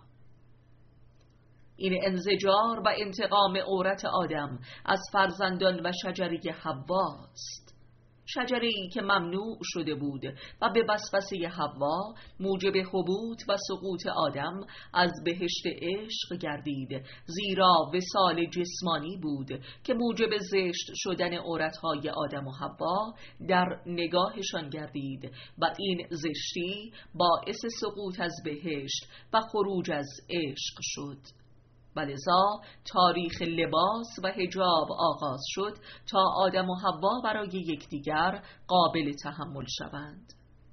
این انزجار و انتقام عورت آدم از فرزندان و شجره حواست، شجره‌ای که ممنوع شده بود و به وسوسه حوا موجب حبوط و سقوط آدم از بهشت عشق گردید، زیرا وصال جسمانی بود که موجب زشت شدن عورتهای آدم و حوا در نگاهشان گردید و این زشتی باعث سقوط از بهشت و خروج از عشق شد. ولذا تاریخ لباس و حجاب آغاز شد تا آدم و حوا برای یکدیگر قابل تحمل شوند.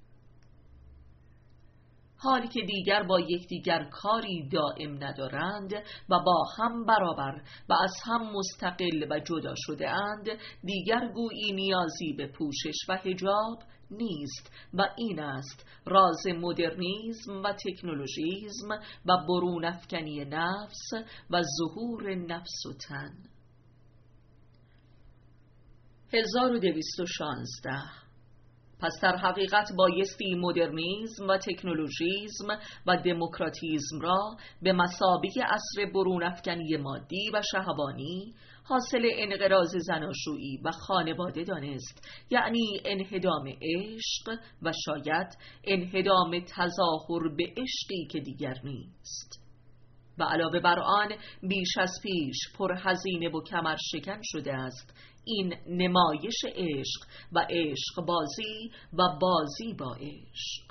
حالی که دیگر با یکدیگر کاری دائم ندارند و با هم برابر و از هم مستقل و جدا شده اند، دیگر گویی نیازی به پوشش و حجاب نیست و این است راز مدرنیسم و تکنولوژیسم و برون افکنی نفس و ظهور نفس و تن. هزار و دویست و شانزده. پس در حقیقت بایستی مدرنیسم و تکنولوژیسم و دموکراتیسم را به مثابه عصر برون افکنی مادی و شهوانی حاصل انقراض زناشویی و خانواده دانست، یعنی انهدام عشق و شاید انهدام تظاهر به عشقی که دیگر نیست. و علاوه بر آن بیش از پیش پرهزینه و کمر شکن شده است این نمایش عشق و عشق بازی و بازی با عشق.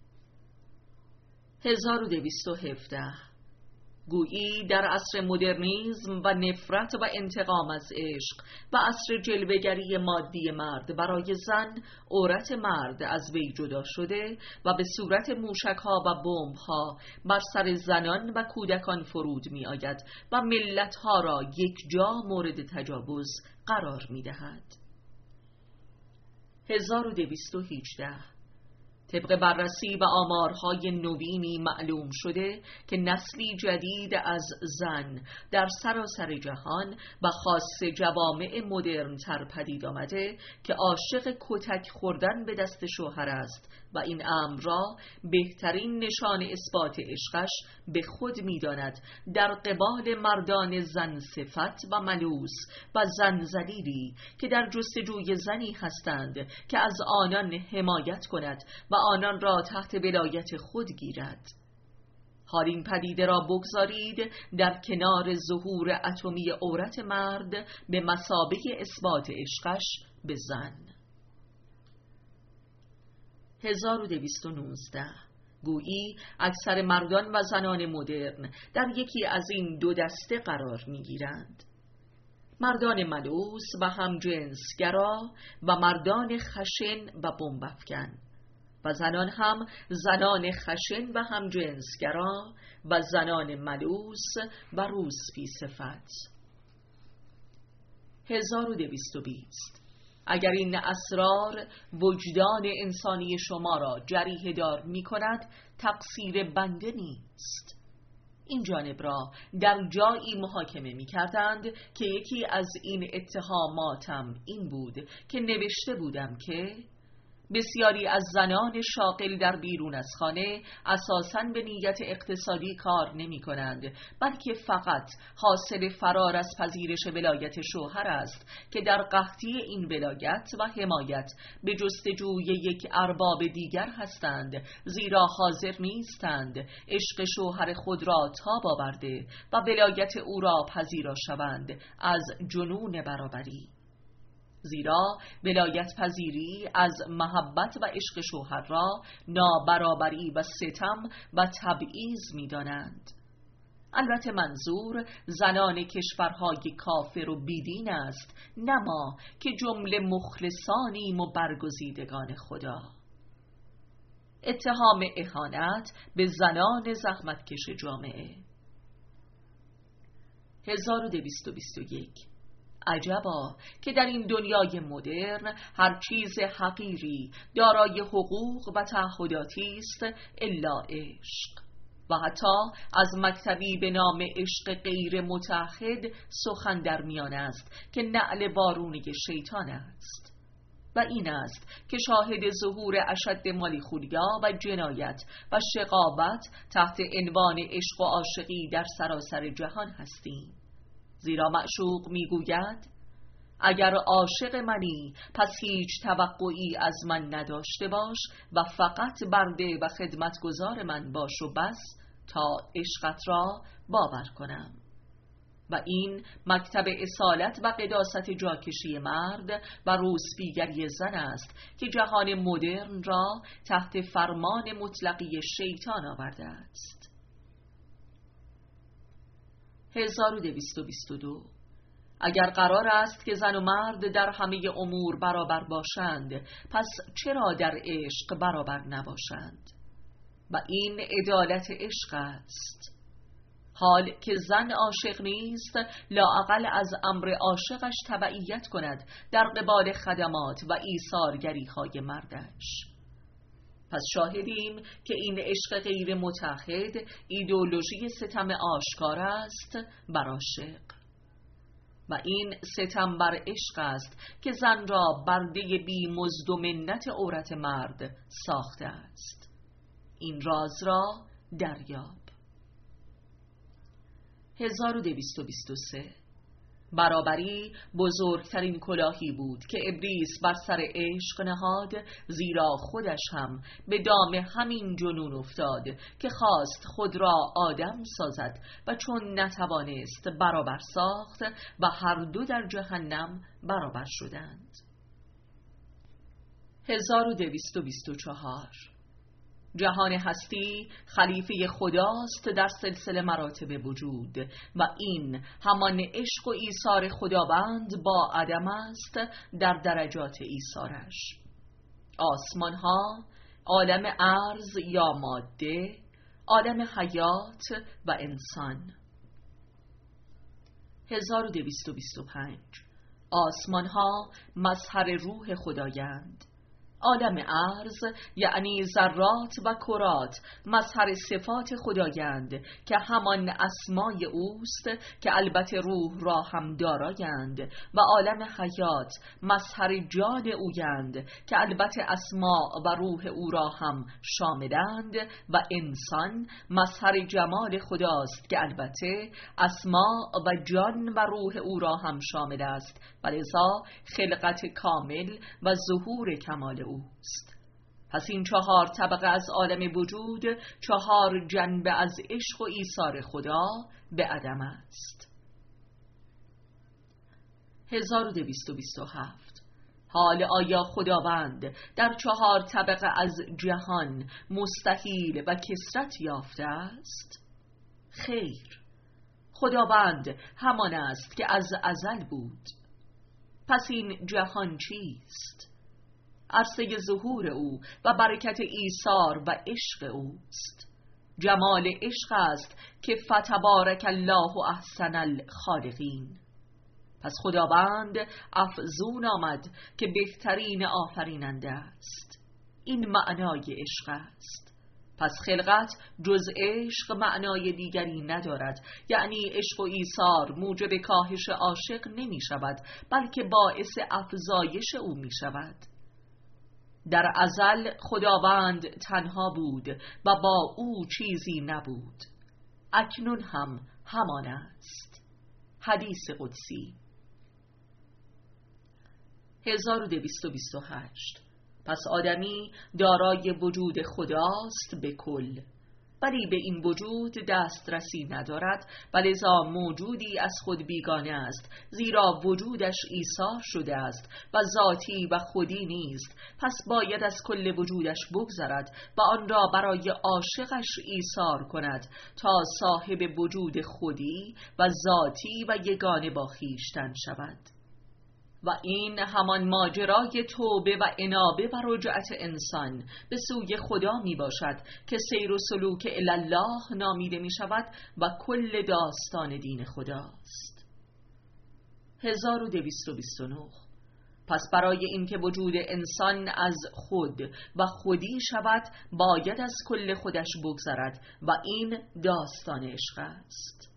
هزار و دویست و هفده. گویی در عصر مدرنیسم و نفرت و انتقام از عشق و عصر جلوه‌گری مادی مرد برای زن، عورت مرد از وی جدا شده و به صورت موشک‌ها و بمب‌ها بر سر زنان و کودکان فرود می آید و ملت‌ها را یک جا مورد تجاوز قرار می دهد. هزار و دویست و هجده. طبق بررسی و آمارهای نوینی معلوم شده که نسلی جدید از زن در سراسر جهان و خاص جوامع مدرن تر پدید آمده که عاشق کتک خوردن به دست شوهر است و این امر را بهترین نشان اثبات عشقش به خود می‌داند در قبال مردان زن صفت و ملوس و زن ذلیلی که در جستجوی زنی هستند که از آنان حمایت کند و آنان را تحت ولایت خود گیرد. حال این پدیده را بگذارید در کنار ظهور اتمی عورت مرد به مثابه اثبات عشقش به زن. هزار و دویست و نوزده گویی اکثر مردان و زنان مدرن در یکی از این دو دسته قرار می‌گیرند: مردان ملوس و همجنسگرا و مردان خشن و بمبافکن، و زنان هم زنان خشن و همجنسگرا و زنان ملوس و روسپی صفت. هزار و دویست و بیست اگر این اسرار وجدان انسانی شما را جریحه دار می کند، تقصیر بنده نیست. این جانب را در جایی محاکمه می کردند که یکی از این اتهاماتم این بود که نوشته بودم که بسیاری از زنان شاغل در بیرون از خانه اساساً به نیت اقتصادی کار نمی کنند، بلکه فقط حاصل فرار از پذیرش ولایت شوهر است که در قحطی این ولایت و حمایت به جستجوی یک ارباب دیگر هستند، زیرا حاضر نیستند عشق شوهر خود را تاب آورده و ولایت او را پذیرا شوند از جنون برابری. زیرا ولایت پذیری از محبت و عشق شوهر را نابرابری و ستم و تبعیض می دانند. البته منظور زنان کشورهای کافر و بیدین است، نه ما که جمله مخلصانیم و برگزیدگان خدا. اتهام اهانت به زنان زحمتکش جامعه. هزار و دویست و بیست و یک عجبا که در این دنیای مدرن هر چیز حقیری دارای حقوق و تعهداتی است الا عشق، و حتی از مکتبی به نام عشق غیر متعهد سخن در میان است که نعل بارونی شیطان است. و این است که شاهد ظهور اشد مالیخولیا و جنایت و شقاوت تحت عنوان عشق و عاشقی در سراسر جهان هستیم. زیرا معشوق میگوید اگر عاشق منی پس هیچ توقعی از من نداشته باش و فقط برده و خدمتگزار من باش و بس تا عشقت را باور کنم. و این مکتب اصالت و قداست جاکشی مرد و روسپیگری زن است که جهان مدرن را تحت فرمان مطلقی شیطان آورده است. هزار و دویست و بیست و دو اگر قرار است که زن و مرد در همه امور برابر باشند، پس چرا در عشق برابر نباشند؟ و این عدالت عشق است. حال که زن عاشق نیست، لااقل از امر عاشقش تبعیت کند در قبال خدمات و ایثارگری های مردش. پس شاهدیم که این عشق غیر متعهد ایدئولوژی ستم آشکار است بر عاشق، و این ستم بر عشق است که زن را برده بی مزد و منت عورت مرد ساخته است. این راز را دریاب. هزار و دویست و بیست و سه برابری بزرگترین کلاهی بود که ابلیس بر سر عشق نهاد، زیرا خودش هم به دام همین جنون افتاد که خواست خود را آدم سازد و چون نتوانست برابر ساخت و هر دو در جهنم برابر شدند. هزار و دویست و بیست و چهار جهان هستی خلیفه خداست در سلسله مراتب وجود، و این همان عشق و ایثار خداوند با عدم است در درجات ایثارش. آسمان ها، عالم ارض یا ماده، عالم حیات و انسان. هزار و دویست و بیست و پنج آسمان ها مظهر روح خدایند، عالم ارض یعنی ذرات و کرات مظهر صفات خدایند که همان اسمای اوست که البته روح را هم دارایند، و عالم حیات مظهر جان اویند که البته اسما و روح او را هم شاملند، و انسان مظهر جمال خداست که البته اسما و جان و روح او را هم شامل است، و لذا خلقت کامل و ظهور کمال اوست. پس این چهار طبقه از عالم وجود چهار جنبه از عشق و ایثار خدا به عدم است. هزار و دویست و بیست و هفت. حال آیا خداوند در چهار طبقه از جهان مستحیل و کثرت یافته است؟ خیر، خداوند همان است که از ازل بود. پس این جهان چیست؟ عرصه ظهور او و برکت ایثار و عشق اوست. جمال عشق است که فتبارک الله احسن الخالقین. پس خداوند افزون آمد که بهترین آفریننده است. این معنای عشق است. پس خلقت جز عشق معنای دیگری ندارد، یعنی عشق و ایثار موجب کاهش عاشق نمی شود، بلکه باعث افزایش او می شود. در ازل خداوند تنها بود و با او چیزی نبود، اکنون هم همان است. حدیث قدسی. هزار و دویست و بیست و هشت. پس آدمی دارای وجود خداست به کل، ولی به این وجود دسترسی ندارد و لذا موجودی از خود بیگانه است، زیرا وجودش ایثار شده است و ذاتی و خودی نیست. پس باید از کل وجودش بگذرد و آن را برای عاشقش ایثار کند تا صاحب وجود خودی و ذاتی و یگانه با خویشتن شود. و این همان ماجرای توبه و انابه و رجعت انسان به سوی خدا می باشد که سیر و سلوک الله نامیده می شود و کل داستان دین خداست. هزار و دویست و بیست و نه. پس برای اینکه وجود انسان از خود و خودی شود باید از کل خودش بگذرد و این داستان عشق است.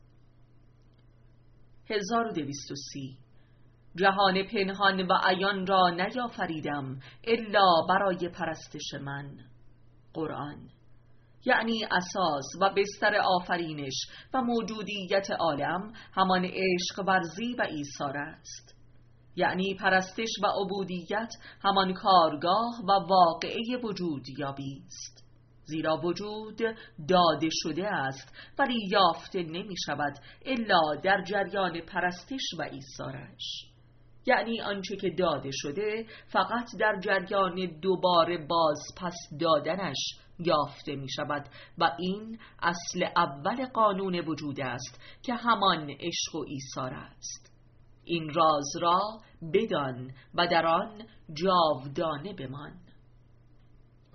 هزار و دویست و سی. جهان پنهان و عیان را نیافریدم الا برای پرستش من. قرآن. یعنی اساس و بستر آفرینش و موجودیت عالم همان عشق ورزی و ایثار است. یعنی پرستش و عبودیت همان کارگاه و واقعه وجود یابی است. زیرا وجود داده شده است ولی یافته نمی شود الا در جریان پرستش و ایثارش. یعنی آنچه که داده شده فقط در جریان دوباره باز پس دادنش یافته می شود و این اصل اول قانون وجود است که همان عشق و ایثار است. این راز را بدان و در آن جاودانه بمان.